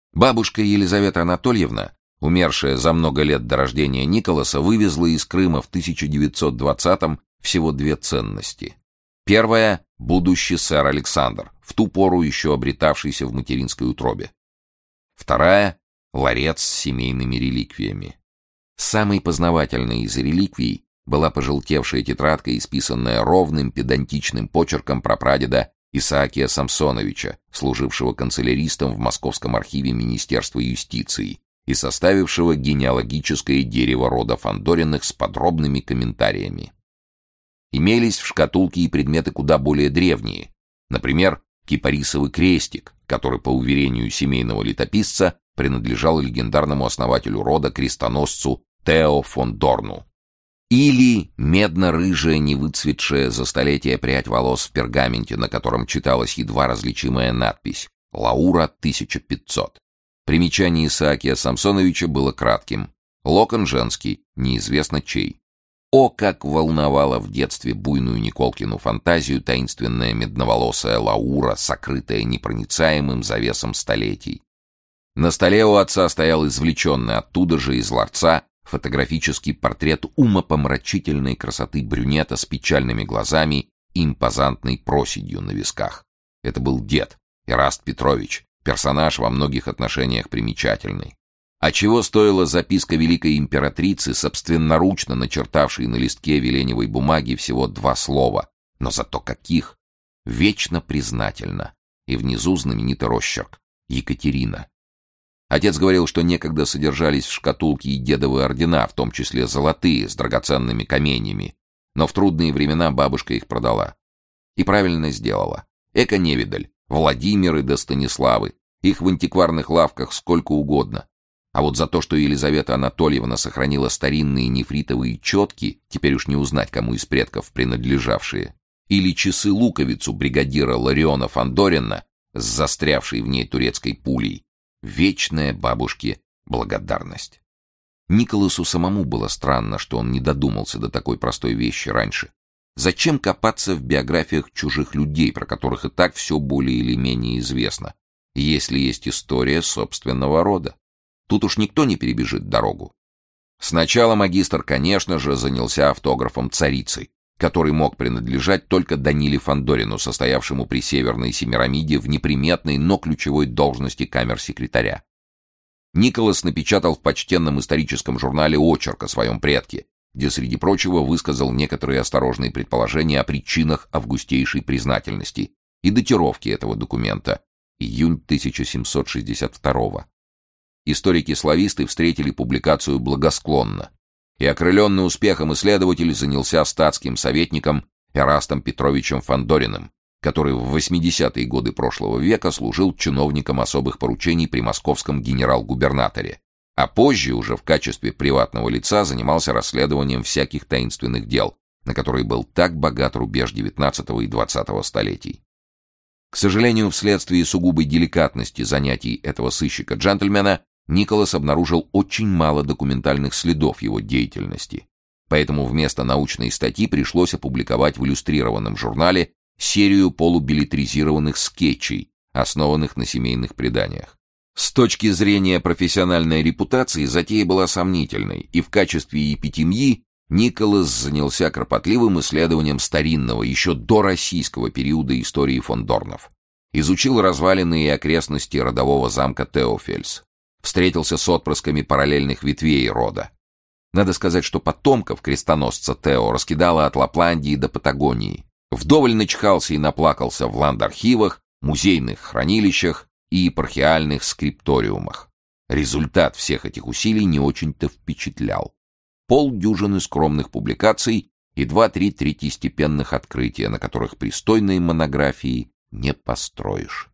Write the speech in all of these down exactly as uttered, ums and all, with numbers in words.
Бабушка Елизавета Анатольевна, умершая за много лет до рождения Николаса, вывезла из Крыма в тысяча девятьсот двадцатом всего две ценности. Первая — будущий сэр Александр, в ту пору еще обретавшийся в материнской утробе. Вторая — ларец с семейными реликвиями. Самой познавательной из реликвий была пожелтевшая тетрадка, исписанная ровным педантичным почерком прапрадеда Исаакия Самсоновича, служившего канцеляристом в Московском архиве Министерства юстиции и составившего генеалогическое дерево рода Фандориных с подробными комментариями. Имелись в шкатулке и предметы куда более древние, например, кипарисовый крестик, который, по уверению семейного летописца, принадлежал легендарному основателю рода, крестоносцу Тео фон Дорну. Или медно-рыжая, невыцветшая за столетия прядь волос в пергаменте, на котором читалась едва различимая надпись «Лаура тысяча пятьсот». Примечание Исаакия Самсоновича было кратким. Локон женский, неизвестно чей. О, как волновала в детстве буйную Николкину фантазию таинственная медноволосая Лаура, сокрытая непроницаемым завесом столетий. На столе у отца стоял извлеченный оттуда же из ларца фотографический портрет умопомрачительной красоты брюнета с печальными глазами и импозантной проседью на висках. Это был дед, Эраст Петрович, персонаж во многих отношениях примечательный. А чего стоила записка великой императрицы, собственноручно начертавшей на листке веленевой бумаги всего два слова, но зато каких! Вечно признательна. И внизу знаменитый росчерк «Екатерина». Отец говорил, что некогда содержались в шкатулке и дедовые ордена, в том числе золотые, с драгоценными каменьями, но в трудные времена бабушка их продала. И правильно сделала. Эко-невидаль, Владимиры да Станиславы, их в антикварных лавках сколько угодно. А вот за то, что Елизавета Анатольевна сохранила старинные нефритовые четки, теперь уж не узнать, кому из предков принадлежавшие, или часы-луковицу бригадира Лариона Фандорина с застрявшей в ней турецкой пулей, вечная бабушке благодарность. Николасу самому было странно, что он не додумался до такой простой вещи раньше. Зачем копаться в биографиях чужих людей, про которых и так все более или менее известно, если есть история собственного рода? Тут уж никто не перебежит дорогу. Сначала магистр, конечно же, занялся автографом царицы, который мог принадлежать только Даниле Фандорину, состоявшему при Северной Семирамиде в неприметной, но ключевой должности камер-секретаря. Николас напечатал в почтенном историческом журнале очерк о своем предке, где, среди прочего, высказал некоторые осторожные предположения о причинах августейшей признательности и датировки этого документа — июнь тысяча семьсот шестьдесят второго. Историки-слависты встретили публикацию благосклонно, и окрыленный успехом исследователь занялся статским советником Эрастом Петровичем Фандориным, который в восьмидесятые годы прошлого века служил чиновником особых поручений при московском генерал-губернаторе, а позже уже в качестве приватного лица занимался расследованием всяких таинственных дел, на которые был так богат рубеж девятнадцатого и двадцатого столетий. К сожалению, вследствие сугубой деликатности занятий этого сыщика-джентльмена, Николас обнаружил очень мало документальных следов его деятельности. Поэтому вместо научной статьи пришлось опубликовать в иллюстрированном журнале серию полубеллетризированных скетчей, основанных на семейных преданиях. С точки зрения профессиональной репутации затея была сомнительной, и в качестве эпитемьи Николас занялся кропотливым исследованием старинного, еще дороссийского периода истории фон Дорнов. Изучил развалины и окрестности родового замка Теофельс. Встретился с отпрысками параллельных ветвей рода. Надо сказать, что потомков крестоносца Тео раскидало от Лапландии до Патагонии. Вдоволь начхался и наплакался в ланд-архивах, музейных хранилищах и епархиальных скрипториумах. Результат всех этих усилий не очень-то впечатлял. Полдюжины скромных публикаций и два-три третьестепенных открытия, на которых пристойные монографии не построишь.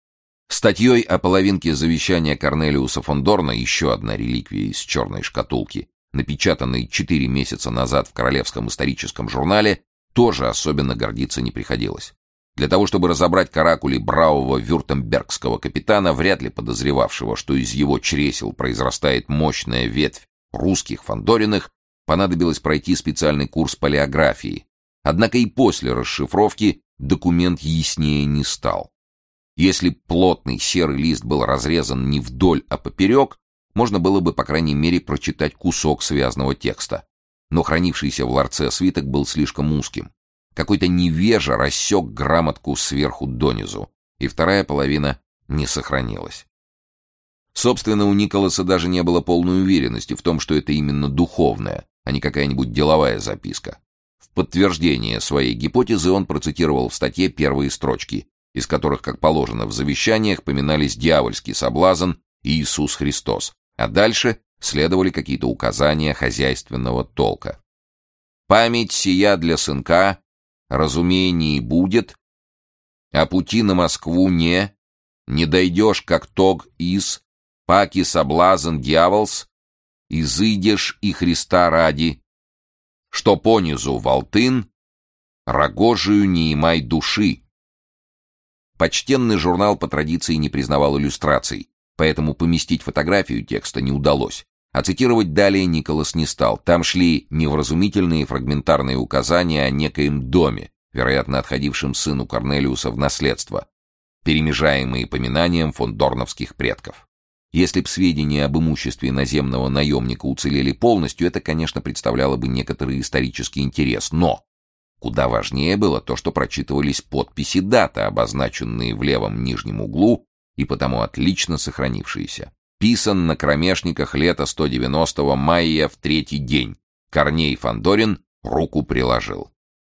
Статьей о половинке завещания Корнелиуса фон Дорна, еще одна реликвия из черной шкатулки, напечатанной четыре месяца назад в Королевском историческом журнале, тоже особенно гордиться не приходилось. Для того, чтобы разобрать каракули бравого вюртембергского капитана, вряд ли подозревавшего, что из его чресел произрастает мощная ветвь русских Фандориных, понадобилось пройти специальный курс палеографии. Однако и после расшифровки документ яснее не стал. Если плотный серый лист был разрезан не вдоль, а поперек, можно было бы, по крайней мере, прочитать кусок связанного текста. Но хранившийся в ларце свиток был слишком узким. Какой-то невежа рассек грамотку сверху донизу, и вторая половина не сохранилась. Собственно, у Николаса даже не было полной уверенности в том, что это именно духовная, а не какая-нибудь деловая записка. В подтверждение своей гипотезы он процитировал в статье первые строчки, из которых, как положено в завещаниях, поминались дьявольский соблазн и Иисус Христос, а дальше следовали какие-то указания хозяйственного толка. «Память сия для сынка, разумение будет, а пути на Москву не, не дойдешь, как тог из, паки соблазн дьяволс, изыдешь и Христа ради, что понизу волтын, рогожию не имай души». Почтенный журнал по традиции не признавал иллюстраций, поэтому поместить фотографию текста не удалось. А цитировать далее Николас не стал. Там шли невразумительные фрагментарные указания о некоем доме, вероятно, отходившем сыну Корнелиуса в наследство, перемежаемые поминанием фон Дорновских предков. Если б сведения об имуществе наземного наемника уцелели полностью, это, конечно, представляло бы некоторый исторический интерес, но куда важнее было то, что прочитывались подписи даты, обозначенные в левом нижнем углу и потому отлично сохранившиеся. Писан на кромешниках лета сто девяностого мая в третий день. Корней Фандорин руку приложил.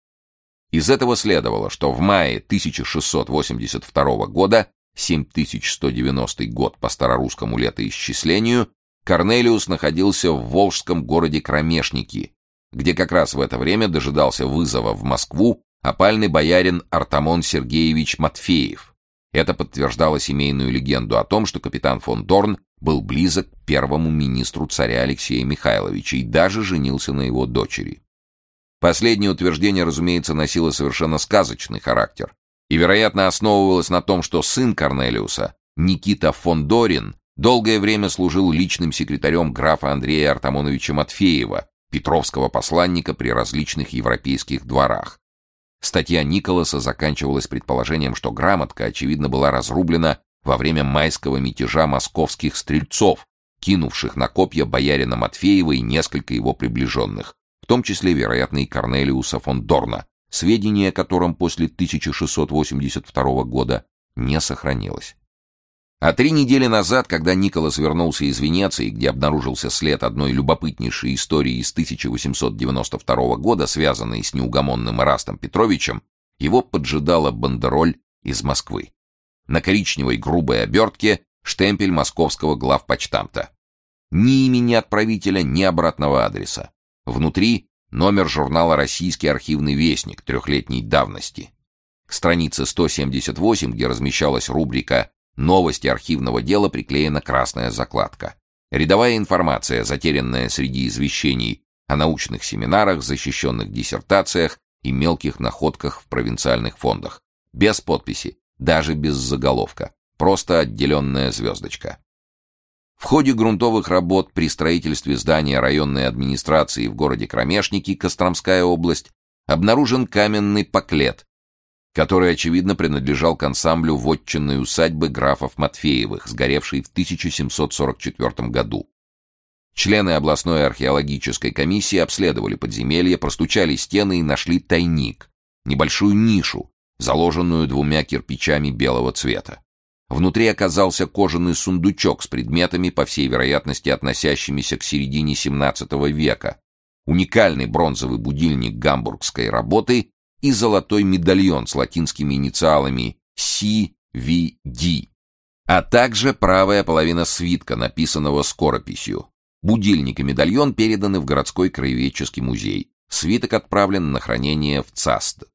Из этого следовало, что в мае тысяча шестьсот восемьдесят второго года, семь тысяч сто девяностый год по старорусскому летоисчислению, Корнелиус находился в волжском городе Кромешники, где как раз в это время дожидался вызова в Москву опальный боярин Артамон Сергеевич Матфеев. Это подтверждало семейную легенду о том, что капитан фон Дорн был близок к первому министру царя Алексея Михайловича и даже женился на его дочери. Последнее утверждение, разумеется, носило совершенно сказочный характер и, вероятно, основывалось на том, что сын Корнелиуса, Никита фон Дорин, долгое время служил личным секретарем графа Андрея Артамоновича Матфеева, петровского посланника при различных европейских дворах. Статья Николаса заканчивалась предположением, что грамотка, очевидно, была разрублена во время майского мятежа московских стрельцов, кинувших на копья боярина Матфеева и несколько его приближенных, в том числе, вероятно, и Корнелиуса фон Дорна, сведения о котором после тысяча шестьсот восемьдесят второго года не сохранилось. А три недели назад, когда Николас вернулся из Венеции, где обнаружился след одной любопытнейшей истории из тысяча восемьсот девяносто второго года, связанной с неугомонным Ирастом Петровичем, его поджидала бандероль из Москвы. На коричневой грубой обертке штемпель московского главпочтамта. Ни имени отправителя, ни обратного адреса. Внутри номер журнала «Российский архивный вестник» трехлетней давности. К странице сто семьдесят восемь, где размещалась рубрика «Новости архивного дела», приклеена красная закладка. Рядовая информация, затерянная среди извещений о научных семинарах, защищенных диссертациях и мелких находках в провинциальных фондах. Без подписи, даже без заголовка. Просто отделенная звездочка. В ходе грунтовых работ при строительстве здания районной администрации в городе Кромешники, Костромская область, обнаружен каменный поклет, который, очевидно, принадлежал к ансамблю вотчинной усадьбы графов Матфеевых, сгоревшей в тысяча семьсот сорок четвёртом году. Члены областной археологической комиссии обследовали подземелье, простучали стены и нашли тайник, небольшую нишу, заложенную двумя кирпичами белого цвета. Внутри оказался кожаный сундучок с предметами, по всей вероятности, относящимися к середине семнадцатого века, уникальный бронзовый будильник гамбургской работы и золотой медальон с латинскими инициалами си ви ди, а также правая половина свитка, написанного скорописью. Будильник и медальон переданы в городской краеведческий музей. Свиток отправлен на хранение в ЦАСТ.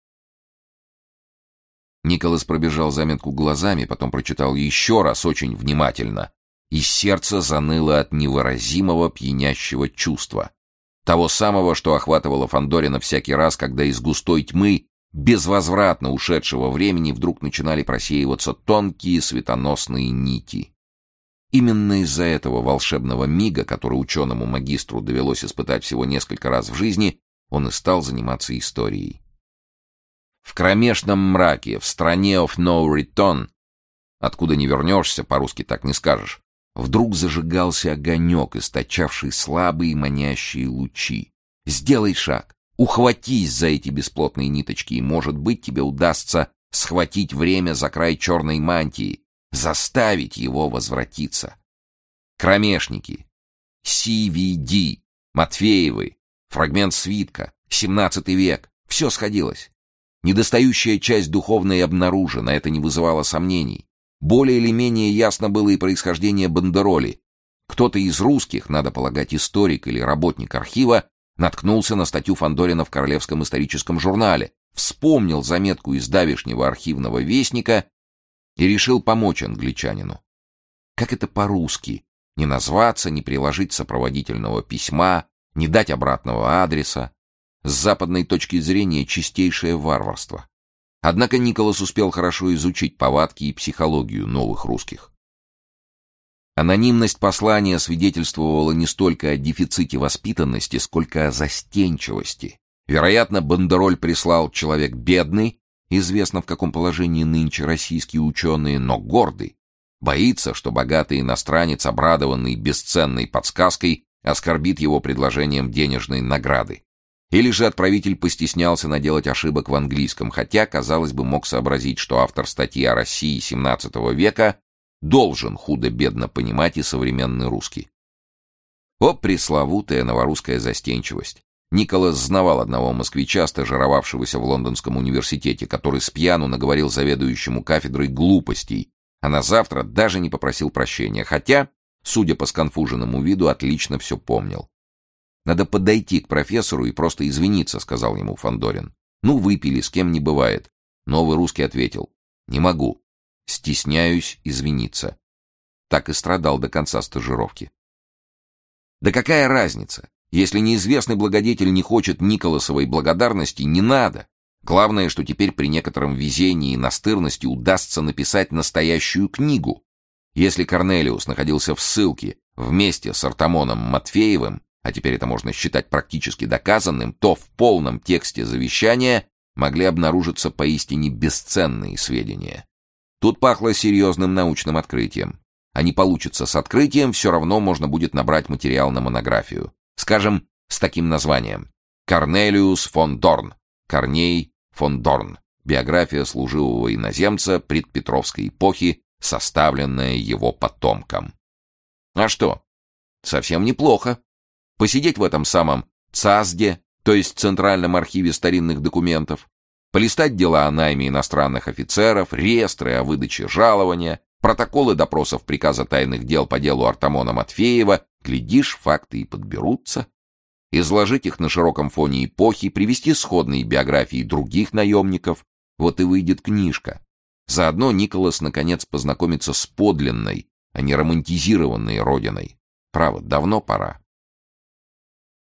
Николас пробежал заметку глазами, потом прочитал еще раз очень внимательно, и сердце заныло от невыразимого пьянящего чувства. Того самого, что охватывало Фандорина всякий раз, когда из густой тьмы, безвозвратно ушедшего времени, вдруг начинали просеиваться тонкие светоносные нити. Именно из-за этого волшебного мига, который ученому-магистру довелось испытать всего несколько раз в жизни, он и стал заниматься историей. В кромешном мраке, в стране of no return, откуда не вернешься, по-русски так не скажешь, вдруг зажигался огонек, источавший слабые манящие лучи. Сделай шаг, ухватись за эти бесплотные ниточки, и, может быть, тебе удастся схватить время за край черной мантии, заставить его возвратиться. Кромешники, си ви ди, Матвеевы, фрагмент свитка, семнадцатый век — все сходилось. Недостающая часть духовной обнаружена, это не вызывало сомнений. Более или менее ясно было и происхождение бандероли. Кто-то из русских, надо полагать, историк или работник архива, наткнулся на статью Фандорина в Королевском историческом журнале, вспомнил заметку из давешнего архивного вестника и решил помочь англичанину. Как это по-русски? Не назваться, не приложить сопроводительного письма, не дать обратного адреса. С западной точки зрения чистейшее варварство. Однако Николас успел хорошо изучить повадки и психологию новых русских. Анонимность послания свидетельствовала не столько о дефиците воспитанности, сколько о застенчивости. Вероятно, бандероль прислал человек бедный, известно в каком положении нынче российские ученые, но гордый. Боится, что богатый иностранец, обрадованный бесценной подсказкой, оскорбит его предложением денежной награды. Или же отправитель постеснялся наделать ошибок в английском, хотя, казалось бы, мог сообразить, что автор статьи о России семнадцатого века должен худо-бедно понимать и современный русский. О, пресловутая новорусская застенчивость! Николас знавал одного москвича, стажировавшегося в Лондонском университете, который спьяну наговорил заведующему кафедрой глупостей, а на завтра даже не попросил прощения, хотя, судя по сконфуженному виду, отлично все помнил. «Надо подойти к профессору и просто извиниться», — сказал ему Фандорин. «Ну, выпили, с кем не бывает». Новый русский ответил: «Не могу. Стесняюсь извиниться». Так и страдал до конца стажировки. Да какая разница? Если неизвестный благодетель не хочет Николасовой благодарности, не надо. Главное, что теперь при некотором везении и настырности удастся написать настоящую книгу. Если Корнелиус находился в ссылке вместе с Артамоном Матвеевым, а теперь это можно считать практически доказанным, то в полном тексте завещания могли обнаружиться поистине бесценные сведения. Тут пахло серьезным научным открытием. А не получится с открытием, все равно можно будет набрать материал на монографию. Скажем, с таким названием: Корнелиус фон Дорн, Корней фон Дорн. Биография служивого иноземца предпетровской эпохи, составленная его потомком. А что? Совсем неплохо. Посидеть в этом самом ЦАСДе, то есть Центральном архиве старинных документов, полистать дела о найме иностранных офицеров, реестры о выдаче жалования, протоколы допросов приказа тайных дел по делу Артамона Матвеева, глядишь, факты и подберутся. Изложить их на широком фоне эпохи, привести сходные биографии других наемников, вот и выйдет книжка. Заодно Николас наконец познакомится с подлинной, а не романтизированной родиной. Право, давно пора.